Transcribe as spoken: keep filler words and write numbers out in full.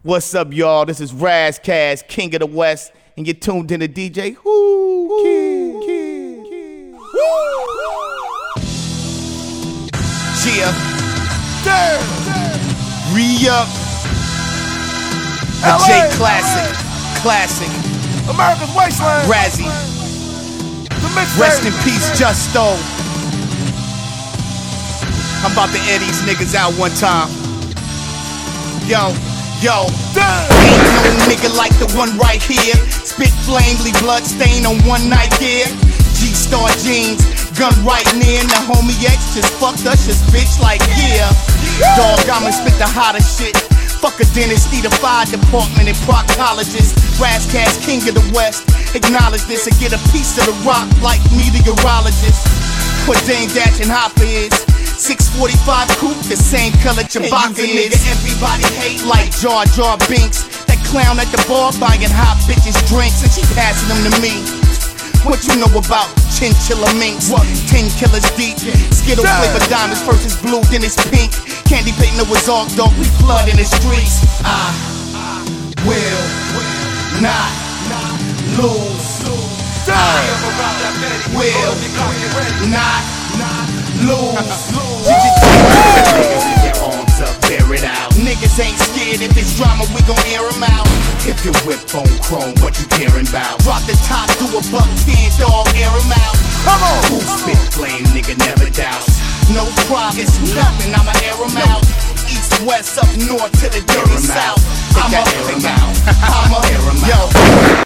What's up, y'all? This is Razzcast, King of the West, and you're tuned in to D J Whoo Kid, Kid, Kid. Woo! Chia, re-up, a J classic, classic, America's Wasteland, Razzie, rest in peace, Justo. I'm about to air these niggas out one time. Yo. Yo, ain't no nigga like the one right here. Spit flame, leave blood stain on one night gear. G-Star jeans, gun right near. The homie X just fucked us, just bitch like yeah. Dog, I'ma spit the hottest shit. Fuck a dentist, need a fire department and proctologist. Razzcast, King of the West. Acknowledge this and get a piece of the rock like meteorologist. What Dame Dash and Hopper is. six forty-five coupe, the same color Chewbacca is. Everybody hate like Jar Jar Binks. That clown at the bar buying hot bitches drinks, and she passing them to me. What you know about chinchilla minks? Ten killers deep, Skittle flavor diamonds. First it's blue, then it's pink. Candy paint, no Ozark dog, we flood in the streets. I will not lose. I will not lose. Niggas in your arms up, bear it out. Niggas ain't scared if it's drama, we gon' air 'em out. If your whip on chrome, what you caring about? Drop the top, do a buck ten, dog, air 'em out. Come on! Who spit flame, nigga, never doubt. No problem, it's nothing, I'ma air 'em out. East, west, up north to the dirty south. I'ma air 'em out. I'ma air 'em out. Yo.